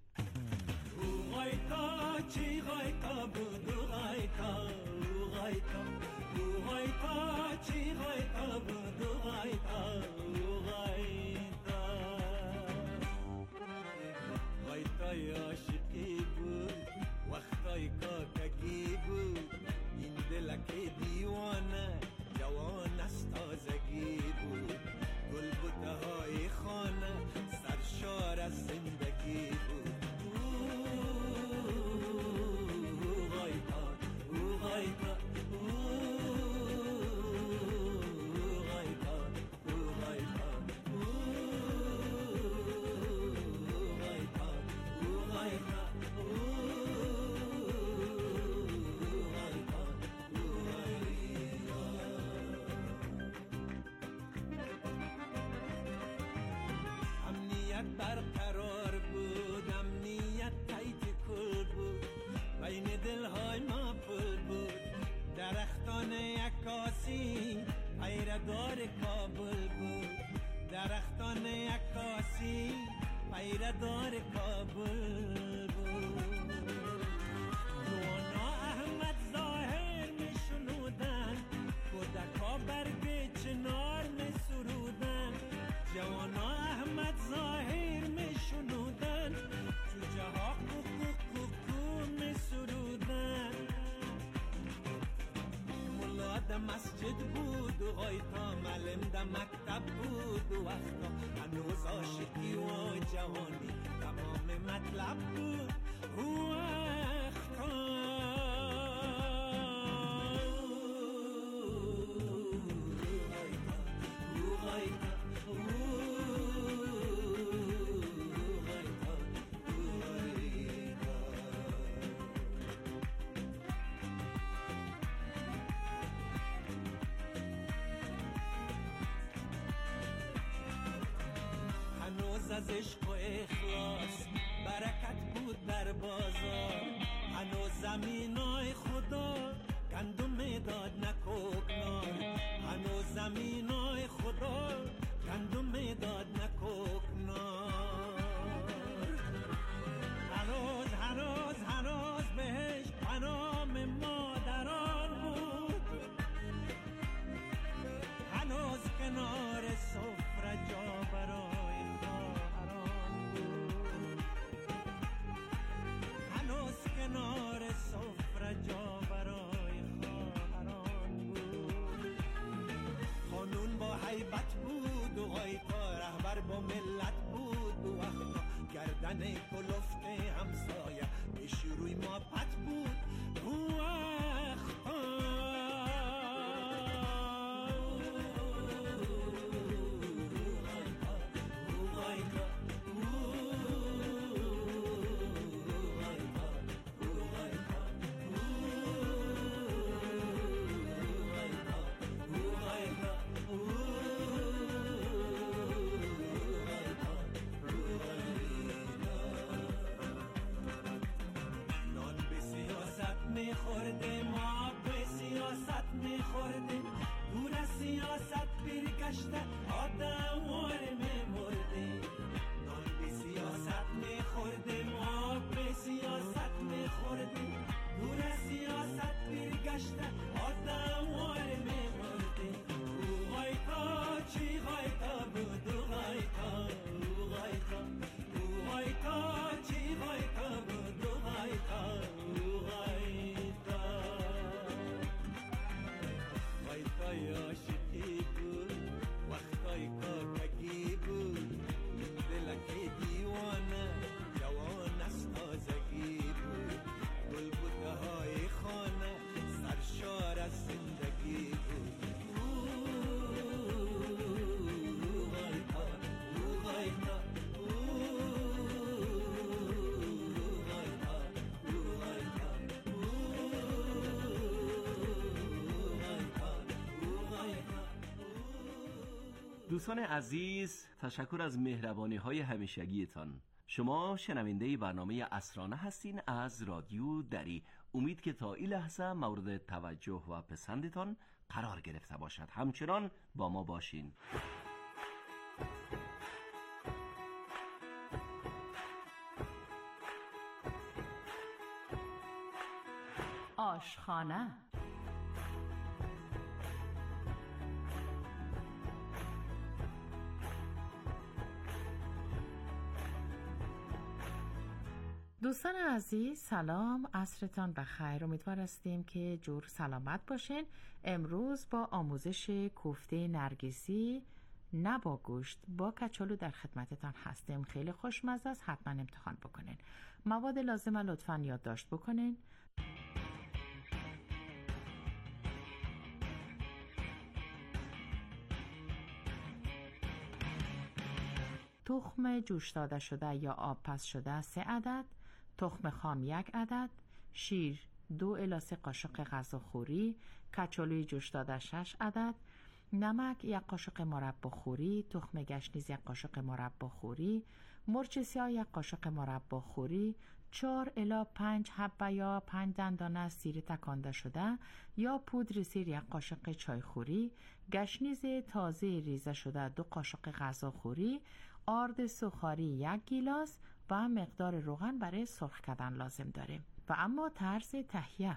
L: غایتای عاشقی بود، وقتای کاکگی بود، این دلک دیوانه جوان از تازگی بود، گل بوته های خانه سرشار از زندگی بود. او غایتا، او غایتا، برقرار بود، امنیت تایت کل بود، بین دلهای ما پل بود، درختان عکاسی پیردار کابل بود، درختان عکاسی پیردار کابل بود. نوانا احمد ظاهر می شنودن، کودکا برگ چنار می سرودن، جوانا احمد ظاهر می شنودن، جوجه ها کوکو کوکو می سرودن. ملا ده مسجد بود و غایتا معلم ده مکتب بود و وقتا هنوز عاشقی و جوانی تمام مطلب بود و وقتا. از عشق و اخلاص برکت بود در بازار، هنوز زمینای خدا گندم میداد نکوکنار، هنوز زمینای خدا گندم میداد نکوکنار. هنوز هنوز هنوز بهش پنام مادران بود، هنوز کنار سفره جا برای کنار سفره جا برای خواهران بود. قانون با حیبت بود و غایتا رهبر با ملت بود و وقتا گردن کلفت همسایه پیش روی ما پت بود و وقتا.
C: دوستان عزیز، تشکر از مهربانی های همیشگیتان. شما شنونده برنامه عصرانه هستین از رادیو دری. امید که تا این لحظه مورد توجه و پسندتان قرار گرفته باشد. همچنان با ما باشین.
K: آشخانه. دوستان عزیز سلام، عصرتان بخیر. امیدوار هستیم که جور سلامت باشین. امروز با آموزش کوفته نرگسی نه با گوشت با کچالو در خدمتتان هستیم. خیلی خوشمزه است، حتما امتحان بکنین. مواد لازم لطفاً یادداشت بکنین. تخم جوش داده شده یا آب پز شده سه عدد، تخم خام یک عدد، شیر دو الی سه قاشق غذاخوری، کچالوی جوش داده شش عدد، نمک یک قاشق مربا خوری، تخم گشنیز یک قاشق مربا خوری، مرچ سیاه یک قاشق مربا خوری، چهار الی پنج حبه یا پنج دندانه سیر تکانده شده یا پودر سیر یک قاشق چای خوری، گشنیز تازه ریزه شده دو قاشق غذاخوری، آرد سوخاری یک گیلاس و مقدار روغن برای سرخ کردن لازم داریم. و اما طرز تهیه.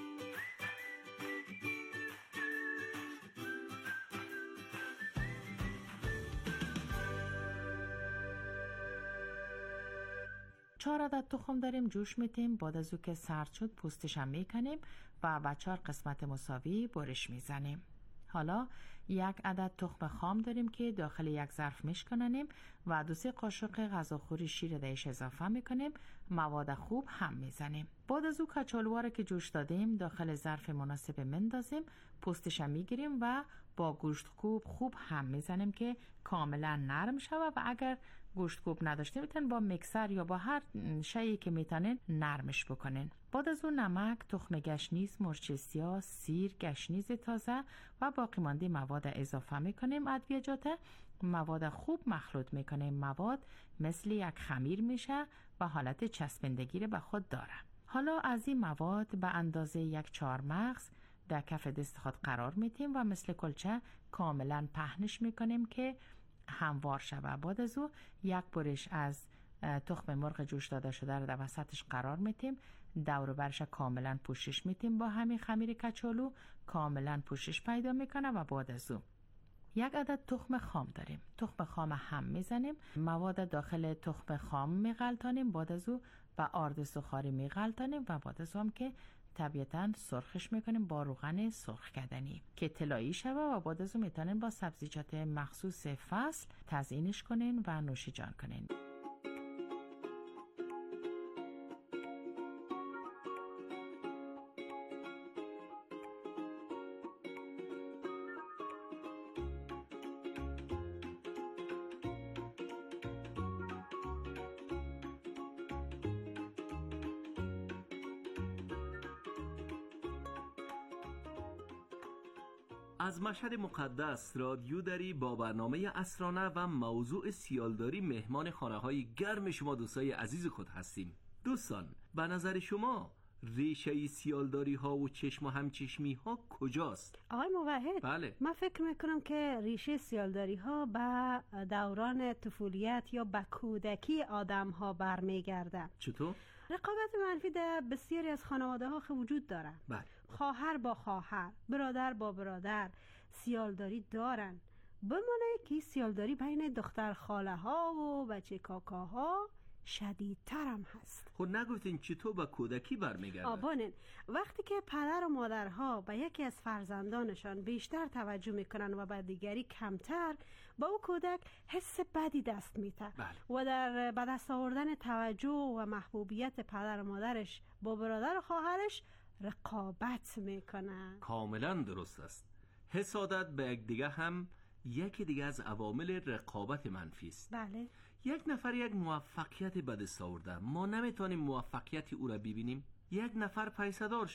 K: چهار عدد تخم داریم، جوش میتیم. بعد از او که سرد شد پوستش هم میکنیم و با چهار قسمت مساوی برش میزنیم. حالا یک عدد تخم خام داریم که داخل یک ظرف میشکننیم و دو سه قاشق غذاخوری شیر دیش اضافه میکنیم. مواد خوب هم میزنیم. بعد از او کچالوها که جوش دادیم داخل ظرف مناسب مندازیم، پوستش هم میگیریم و با گوشت کوب خوب هم میزنیم که کاملا نرم شود و اگر گوشت کوب نداشته میتونن با میکسر یا با هر شیئی که میتونن نرمش بکنین. بعد از اون نمک، تخم گشنیز، مرچ سیاه، سیر، گشنیز تازه و باقی مانده مواد اضافه میکنیم. ادویجات مواد خوب مخلوط میکنیم. مواد مثل یک خمیر میشه و حالت چسبندگی رو به خود داره. حالا از این مواد به اندازه یک چهار مغز در کف دست خود قرار میدیم و مثل کلچه کاملا پهنش میکنیم که هموار شود. بعد از او یک برش از تخم مرغ جوش داده شده رو در وسطش قرار میدیم. دور برش کاملا پوشش میدیم با همین خمیر کچالو، کاملا پوشش پیدا میکنه. و بعد از او یک عدد تخم خام داریم. تخم خام هم میزنیم. مواد داخل تخم خام میغلطانیم. بعد از او با آرد سوخاری میغلطانیم و بعد از او هم که طبیعتاً سرخش میکنیم با روغن سرخ کردنی که طلایی شود و بعد از اون میتونین با سبزیجات مخصوص فصل تزیینش کنین و نوش جان کنین.
C: از مشهد مقدس رادیو دری با برنامه عصرانه و موضوع سیالداری مهمان خانه های گرم شما دوستای عزیز خود هستیم. دوستان، به نظر شما ریشه سیالداری ها و چشم و همچشمی ها کجاست؟
D: آقای موحد،
C: بله.
D: من فکر میکنم که ریشه سیالداری ها به دوران طفولیت یا به کودکی آدم ها برمیگرده.
C: چطور؟
D: رقابت منفی در بسیاری از خانواده ها وجود داره.
C: بله.
D: خواهر با خواهر، برادر با برادر سیالداری دارن. بمانه که سیالداری بین دختر خاله ها و بچه کاکاها شدیدتر هم هست.
C: خود نگفتین چطور به کودکی برمیگرده؟
D: آبانین، وقتی که پدر و مادرها به یکی از فرزندانشان بیشتر توجه میکنن و به دیگری کمتر، با او کودک حس بدی دست میده.
C: بله.
D: و در به دست آوردن توجه و محبوبیت پدر و مادرش با برادر و خواهرش رقابت میکنن.
C: کاملا درست است. حسادت به یک دیگه هم یکی دیگه از عوامل رقابت منفی است.
D: بله.
C: یک نفر یک موفقیت به دست آورده، ما نمیتونیم موفقیت او را ببینیم. یک نفر پیسه‌دار شده،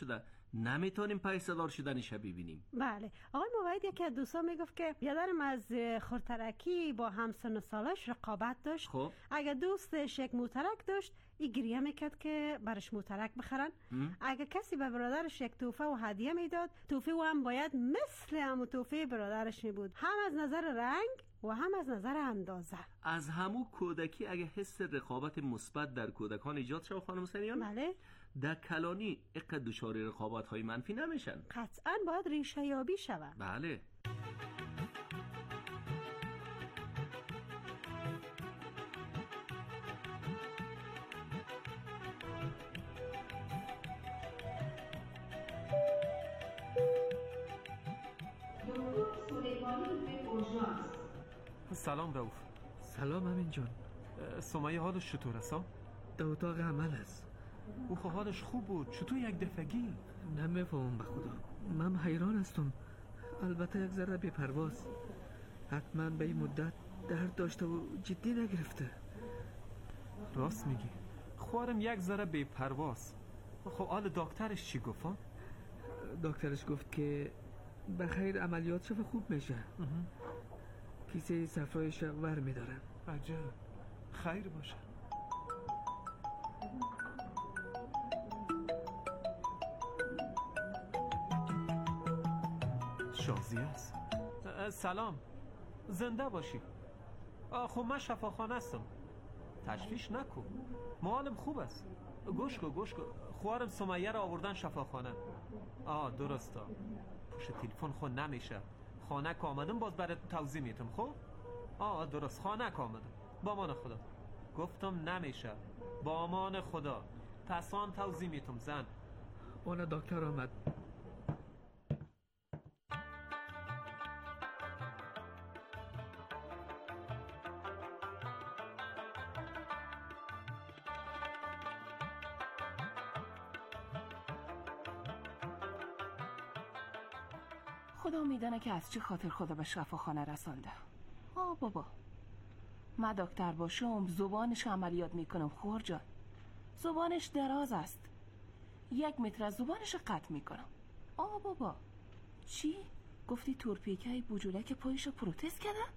C: نمیتونیم پیسدار شدنش ببینیم.
D: بله آقای موحد، یکی از دوستان میگفت که بیادرم از خورترکی با همسن و سالش رقابت داشت.
C: خب
D: اگه دوستش یک موترک داشت این گریه میکرد که برش موترک بخرن. ام؟ اگه کسی به برادرش یک توفه و هدیه میداد، توفه و هم باید مثل همون توفه برادرش میبود، هم از نظر رنگ و هم از نظر اندازه.
C: از همون کودکی اگه حس رقابت مثبت در کودکان ایجاد شد خانم سنیان،
D: بله
C: در کلانی اقد دچار رقابت های منفی نمیشن.
D: قطعا باید ریشه یابی شود.
C: بله.
J: سلام رؤوف.
M: سلام امین جان.
J: سمیه حالش چطور است؟
M: در اتاق عمل است.
J: او خب حالش خوب بود، چطور یک دفعگی؟
M: نمیفهمم به خدا، من حیران هستم. البته یک ذره بی‌پرواز، حتما به این مدت درد داشته و جدی نگرفته.
J: راست میگی، خوارم یک ذره بی‌پرواز. خب حال دکترش چی گفت؟
M: دکترش گفت که بخیر عملیات شفا خوب میشه. کیسه صفرایش ور میدارن.
J: عجب، خیر باشه. شازیه است. سلام، زنده باشی. خب من شفاخانه هستم، تشویش نکن، معالم خوب است. گوش کن گوش کن، خوارم سمیه را آوردن شفاخانه. آه درسته، پشت تلفن خود نمیشه. خانه که آمدم باز برای توضیح میتم. خب آه درست، خانه که آمدم. با امان خدا. گفتم نمیشه، با امان خدا. پس آن توضیح میتم زن.
M: اون دکتر آمد.
G: خدا میدانه که از چه خاطر خدا به شفاخانه رسانده. آه بابا، من دکتر باشم زبانش عملیات میکنم. خور جان، زبانش دراز است، یک متر از زبانش قطع میکنم. آه بابا، چی؟ گفتی تورپیکای بوجولک پایشو پروتز کردن؟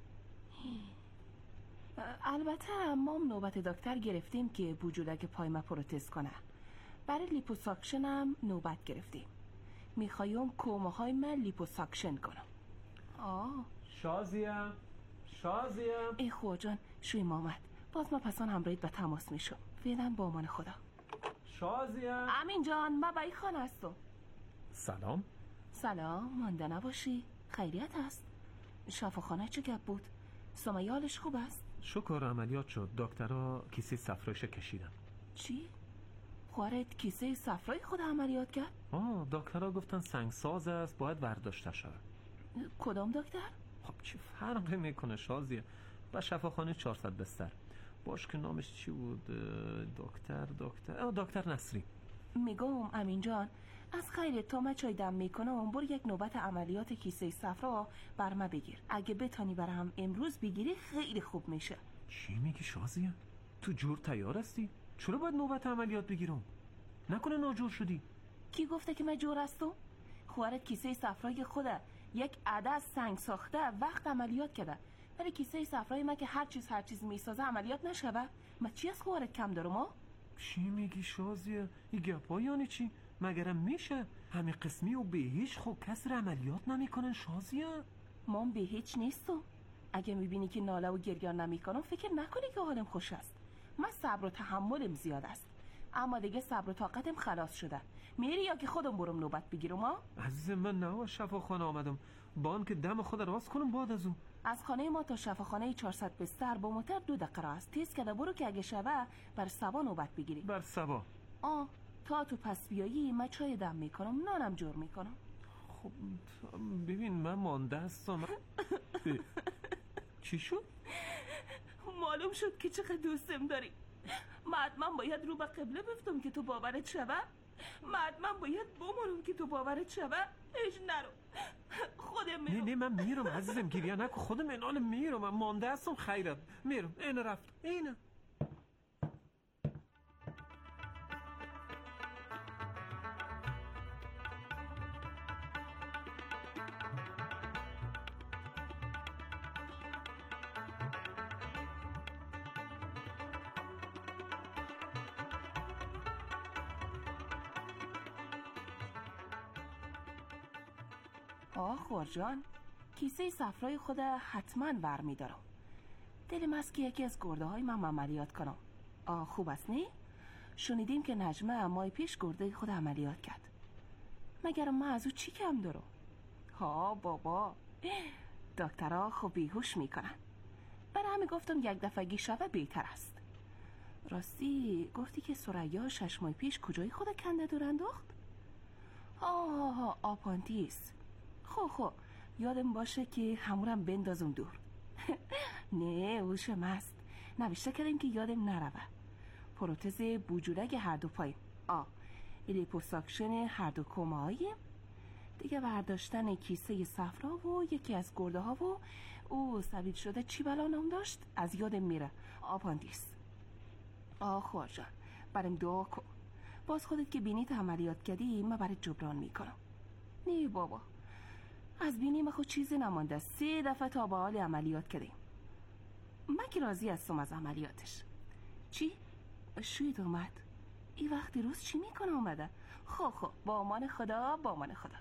G: البته ما نوبت دکتر گرفتیم که بوجولک پای ما پروتز کنه. برای لیپوساکشن هم نوبت گرفتیم. میخوایم کومه های من لیپوساکشن کنم. آه
J: شازیه شازیه
G: ای خور جان، شوی مامد. باز ما پسان همراهیت به تماس میشم. فعلا با امان خدا.
J: شازیه.
G: امین جان، من بایی خانه هستم.
J: سلام.
G: سلام، مانده نباشی. خیریت هست؟ شفاخانه چه گپ بود؟ سمیه حالش خوب است؟
J: شکر عملیات شد، دکترها کیسه صفرایش کشیدن.
G: چی؟ خوارت کیسه صفرای خود عملیات کرد؟
J: آه دکترها گفتن سنگساز است، باید برداشته شود.
G: کدام دکتر؟
J: خب چی فرقی میکنه شازیه؟ با شفاخانه چهارصد بستر. باش که نامش چی بود؟ دکتر دکتر آه دکتر نصری.
G: میگم امین جان، از خیرت تا من چای دم میکنم برو یک نوبت عملیات کیسه صفرا بر من بگیر. اگه بتانی برام امروز بگیری خیلی خوب میشه.
J: چی میگی شازیه؟ تو جور تیار هستی؟ چرا باید نوبت عملیات بگیرم؟ نکنه ناجور شدی؟
G: کی گفته که من جور هستم؟ خوارت کیسه صفرای خوده یک عدد سنگ ساخته وقت عملیات کرده. ولی کیسه صفرای من که هر چیز هر چیز میسازه عملیات نشوه. من چی از خوارت کم دارم ها؟
J: چی میگی شازیه؟ این گپا یعنی چی؟ مگرم میشه همه قسمی و به هیچ خب کس را عملیات نمیکنن شازیه؟
G: من به هیچ نیستم. اگه میبینی که ناله و گریان نمیکنم فکر نکنی که حالم خوش است. من صبر و تحملم زیاد است، اما دیگه صبر و طاقتم خلاص شده. میری یا که خودم برم نوبت بگیرم ها؟
J: عزیز من نه شفاخانه آمدم بان که دم خود راست کنم. بعد از اون
G: از خانه ما تا شفاخانه چهارصد بستر با موتر دو دقیقه است. تیز کده برو که اگه شوه بر سبا نوبت بگیری.
J: بر سبا؟
G: آه تا تو پس بیایی من چای دم میکنم، نانم جور میکنم.
J: خب ببین من مانده هستم. چی شد؟
G: معلوم شد که چقدر دوستم داری. من باید رو به قبله بفتم که تو باورت شوه. من باید بمونم که تو باورت شوه. ایش نرو، خودم میرم.
J: نه نه من میرم عزیزم، گریه نکن، خودم اینال میرم. من مانده هستم. خیرت میرم. این رفت اینه.
G: آه خورجان، کیسه صفرای خود حتما ور میدارم. دلم است که یکی از گرده های من عملیات کنم. آه خوب است نه؟ شنیدیم که نجمه ماه پیش گرده خود عملیات کرد. مگر ما از او چی کم دارم؟ ها بابا، دکترها خوب بیهوش میکنن. برای همه گفتم یک دفعگی شوه بهتر است. راستی گفتی که ثریا شش ماه پیش کجای خود کنده دور انداخت؟ آه آپانتیس. خو خو یادم باشه که همونم بندازم دور. نه اوشم است. نوشته کردیم که یادم نروه. پروتز بوجودک هر دو پای. آه لیپوساکشن هر دو کمه‌ای دیگه، برداشتن کیسه صفرا و یکی از گرده ها و او سبیل شده چی بلا نام داشت از یادم میره. آپاندیس. آه خورجان برم دعا کن. باز خودت که بینیت عملیات کردی من برای جبران میکنم. نه بابا، از بینی من خود چیزی نمانده. سه دفعه تا به حال عملیات کردیم. من که راضی هستم از عملیاتش. چی؟ شوید اومد. این وقت روز چی میکنه اومده؟ خب خب با امان خدا، با امان خدا.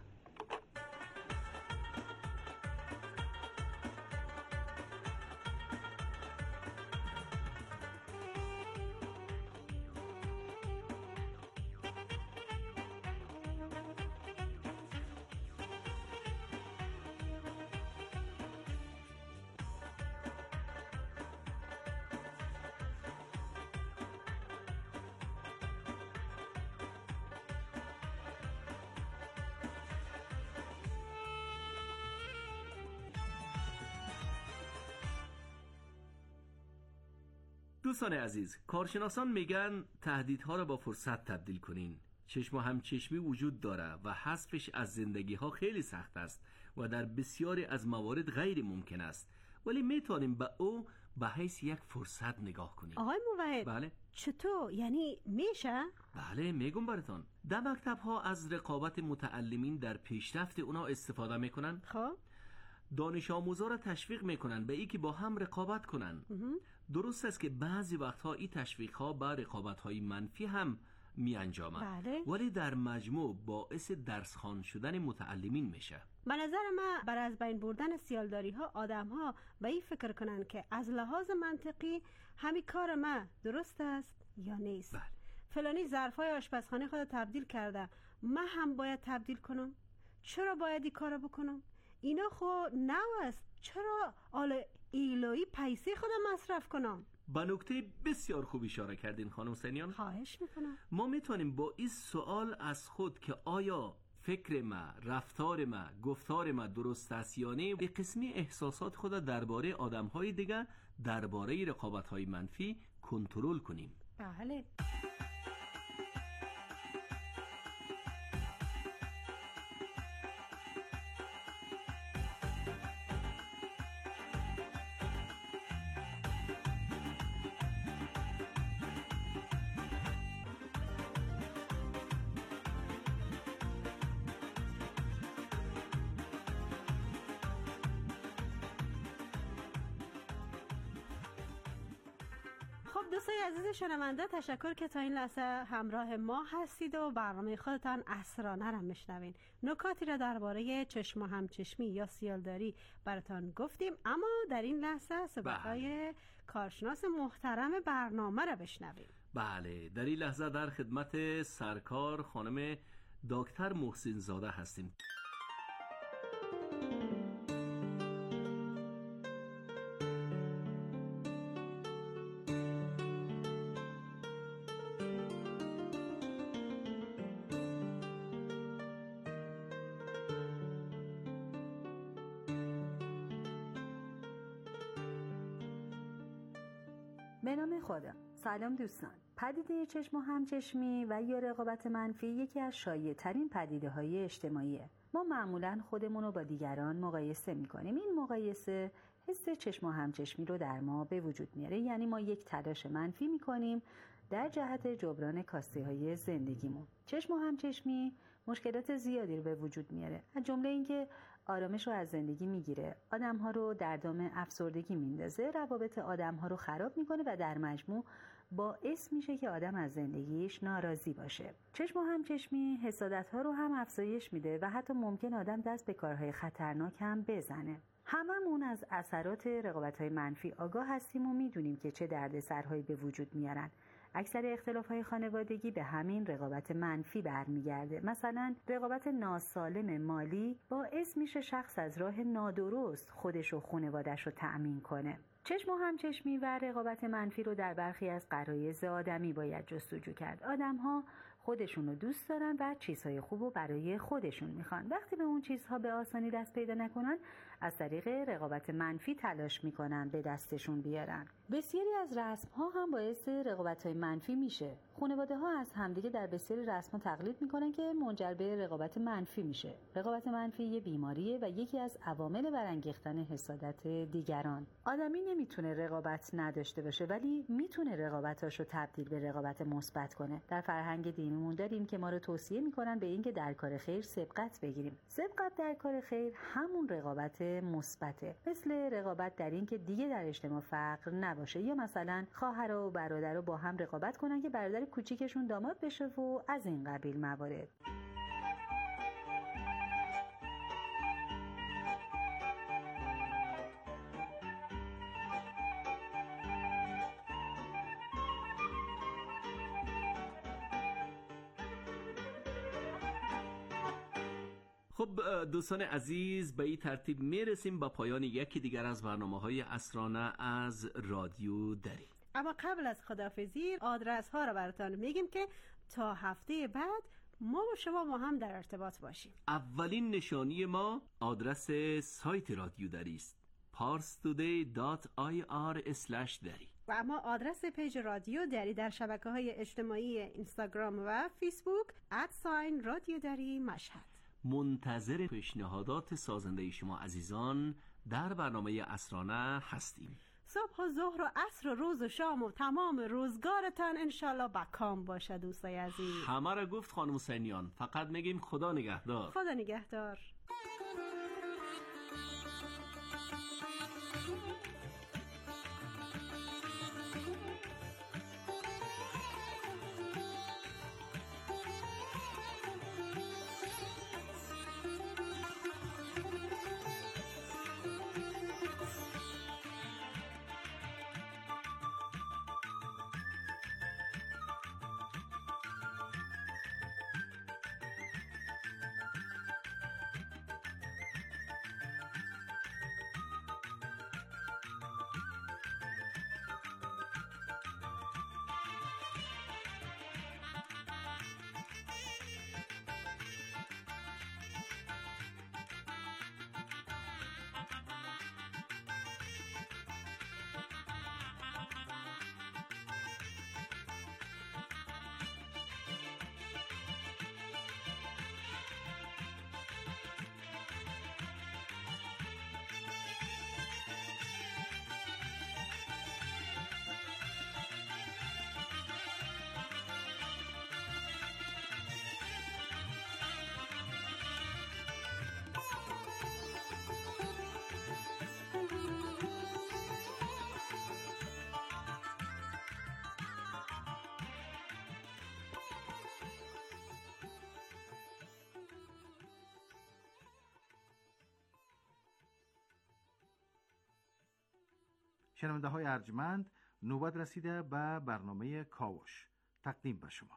C: دوستان عزیز، کارشناسان میگن تهدیدها را با فرصت تبدیل کنین. چشم و همچشمی وجود داره و حذفش از زندگی ها خیلی سخت است و در بسیاری از موارد غیر ممکن است، ولی میتونیم به او به حیث یک فرصت نگاه کنیم.
D: آقای موحد،
C: بله
D: چطور؟ یعنی میشه؟
C: بله میگم براتون. در مکتب ها از رقابت متعلمین در پیشرفت اونا استفاده میکنن.
D: خب
C: دانش آموزا را تشویق میکنن به ای که با هم رقابت کنن. درست است که بعضی وقتها این تشویق ها با رقابت های منفی هم می انجامد.
D: بله.
C: ولی در مجموع باعث درس خوان شدن متعلمین میشه.
D: به نظر من برای از بین بردن سیالداری ها آدم ها به این فکر کنن که از لحاظ منطقی همین کار ما درست است یا نیست.
C: بله.
D: فلانی ظرفای آشپزخانه خود تبدیل کرده، من هم باید تبدیل کنم. چرا باید این کارو بکنم؟ اینا خود نو است. چرا آل ایلوی پیسه خودم مصرف کنم؟
C: با نکته بسیار خوب اشاره کردین خانم سنیان.
D: خواهش میکنم.
C: ما میتونیم با این سوال از خود که آیا فکر ما، رفتار ما، گفتار ما درست است یا نه، به قسمی احساسات خود درباره آدم‌های دیگه، درباره رقابت‌های منفی کنترل کنیم.
D: بله. دوستای عزیز شنونده، تشکر که تا این لحظه همراه ما هستید و برنامه خودتان اسرانه را میشنوین. نکاتی را درباره چشم و همچشمی یا سیالداری براتان گفتیم، اما در این لحظه صحبت‌های کارشناس محترم برنامه را بشنویم.
C: بله، در این لحظه در خدمت سرکار خانم دکتر محسن زاده هستیم.
N: به نام خدا. سلام دوستان. پدیده چشم و همچشمی و یا رقابت منفی یکی از شایع ترین پدیده های اجتماعیه. ما معمولاً خودمون رو با دیگران مقایسه میکنیم. این مقایسه حس چشم و همچشمی رو در ما به وجود میاره. یعنی ما یک تلاش منفی میکنیم در جهت جبران کاسته های زندگیمون. چشم و همچشمی مشکلات زیادی رو به وجود میاره، از جمله اینکه آرامش رو از زندگی میگیره، آدم‌ها رو در دام افسردگی میندازه، روابط آدم‌ها رو خراب میکنه و در مجموع باعث میشه که آدم از زندگیش ناراضی باشه. چشم و همچشمی حسادت‌ها رو هم افزایش میده و حتی ممکن آدم دست به کارهای خطرناک هم بزنه. هممون از اثرات رقابت‌های منفی آگاه هستیم و میدونیم که چه دردسرهایی به وجود میارن. اکثر اختلاف‌های خانوادگی به همین رقابت منفی برمیگرده. مثلا رقابت ناسالم مالی باعث میشه شخص از راه نادرست خودش و خانواده‌اش رو تأمین کنه. چشم و همچشمی و رقابت منفی رو در برخی از غرایز آدمی باید جستجو کرد. آدم‌ها خودشون رو دوست دارن و چیزهای خوب رو برای خودشون میخوان. وقتی به اون چیزها به آسانی دست پیدا نکنن، از طریق رقابت منفی تلاش میکنن به دستشون بیارن. بسیاری از رسم‌ها هم باعث رقابت‌های منفی میشه. خانواده‌ها از همدیگه در بسیاری رسم‌ها تقلید میکنن که منجر به رقابت منفی میشه. رقابت منفی یه بیماریه و یکی از عوامل برانگیختن حسادت دیگران. آدمی نمیتونه رقابت نداشته باشه، ولی میتونه رقابتاشو تبدیل به رقابت مثبت کنه. در فرهنگ دینیمون داریم که ما رو توصیه میکنن به اینکه در کار خیر سبقت بگیریم. سبقت در کار خیر همون رقابت مثبته، مثل رقابت در این که دیگه در اجتماع فقر نباشه، یا مثلا خواهرها و برادرها با هم رقابت کنن که برادر کوچیکشون داماد بشه و از این قبیل موارد.
C: خب دوستان عزیز، به این ترتیب میرسیم به پایان یکی دیگر از برنامه‌های عصرانه از رادیو دری.
D: اما قبل از خداحافظی آدرس ها رو براتون میگیم که تا هفته بعد ما و شما ما هم در ارتباط باشیم.
C: اولین نشانی ما آدرس سایت رادیو دری است، پارس تودی دات آی آر اسلش دری.
D: و اما آدرس پیج رادیو دری در شبکه‌های اجتماعی اینستاگرام و فیسبوک ادساین رادیو دری مشهد.
C: منتظر پیشنهادات سازنده شما عزیزان در برنامه عصرانه هستیم.
D: صبح و ظهر و عصر و روز و شام و تمام روزگارتان انشالله بکام باشه دوستای عزیز.
C: همه را گفت خانم حسینیان، فقط میگیم خدا نگهدار.
D: خدا نگهدار.
O: شنونده های ارجمند، نوبت رسیده به برنامه کاوش. تقدیم به شما.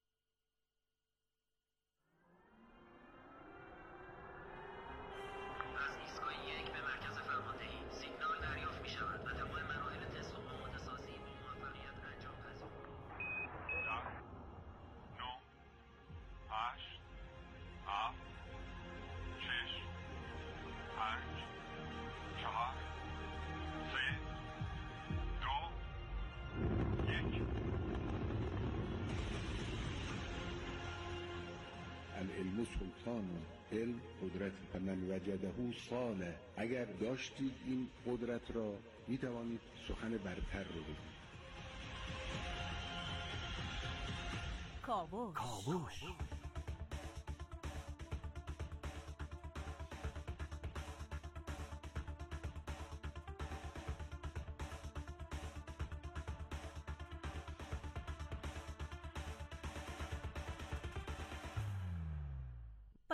P: از ایستگاه یک به مرکز فرماندهی سیگنال دریافت می شود و تمام مراحل تست و آماده سازی با موفقیت انجام پذیر.
Q: ده، نه، هشت، هفت، شش، پنج، چهار، سه، دو، یک.
R: العلم سلطان، علم قدرت، فمن وجده صانع. اگر داشتید این قدرت را می توانید سخن برتر رو بگید.
K: کاوش.
C: کاوش.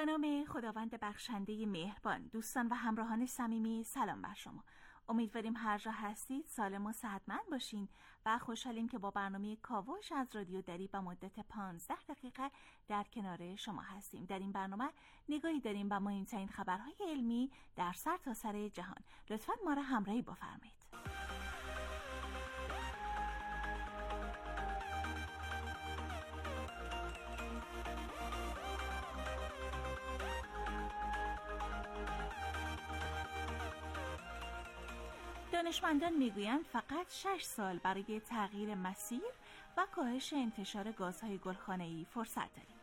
S: به نام خداوند بخشنده مهربان. دوستان و همراهان صمیمی، سلام بر شما. امیدواریم هر جا هستید سالم و صحتمند باشین و خوشحالیم که با برنامه کاوش از رادیو دری به مدت پانزده دقیقه در کنار شما هستیم. در این برنامه نگاهی داریم به مهمترین خبرهای علمی در سرتاسر جهان. لطفاً ما را همراهی بفرمایید. دانشمندان میگویند فقط شش سال برای تغییر مسیر و کاهش انتشار گازهای گلخانه‌ای فرصت داریم.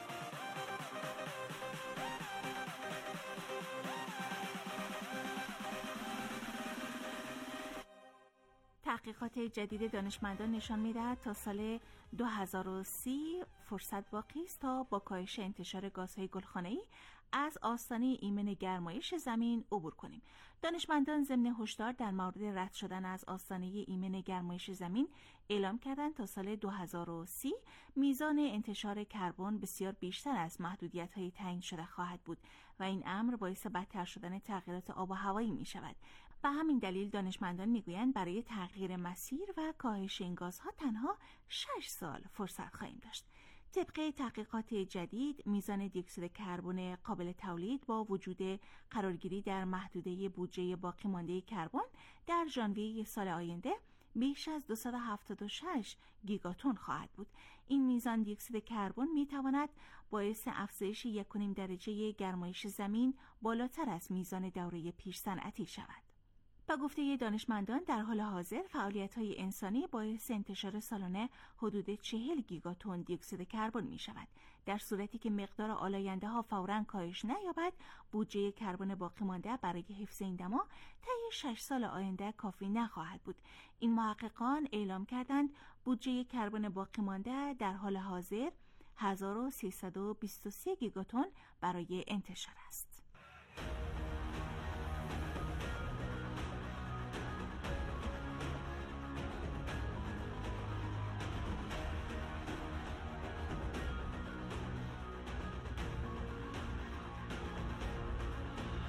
S: تحقیقات جدید دانشمندان نشان می‌دهد تا سال دو هزار و سی فرصت باقی است تا با کاهش انتشار گازهای گلخانه‌ای از آستانه ایمن گرمایش زمین عبور کنیم. دانشمندان ضمن هشدار در مورد رد شدن از آستانه ایمن گرمایش زمین اعلام کردند تا سال دو هزار و سی میزان انتشار کربن بسیار بیشتر از محدودیت‌های تعیین شده خواهد بود و این امر باعث بدتر شدن تغییرات آب و هوایی می‌شود. به همین دلیل دانشمندان میگویند برای تغییر مسیر و کاهش این گازها تنها شش سال فرصت خواهیم داشت. طبق تحقیقات جدید میزان دیوکسید کربن قابل تولید با وجود قرارگیری در محدوده بودجه باقی مانده کربن در ژانویه سال آینده بیش از دویست و هفتاد و شش گیگاتن خواهد بود. این میزان دیوکسید کربن میتواند باعث افزایش یک و نیم درجه گرمایش زمین بالاتر از میزان دوره پیش صنعتی شود. با گفته دانشمندان در حال حاضر فعالیت‌های انسانی باعث انتشار سالانه حدود چهل گیگاتن دیوکسید کربن می شود. در صورتی که مقدار آلاینده ها فوراً کاهش نیابد، بودجه کربن باقی مانده برای حفظ این دما طی شش سال آینده کافی نخواهد بود. این محققان اعلام کردند بودجه کربن باقی مانده در حال حاضر هزار و سیصد و بیست و سه گیگاتن برای انتشار است.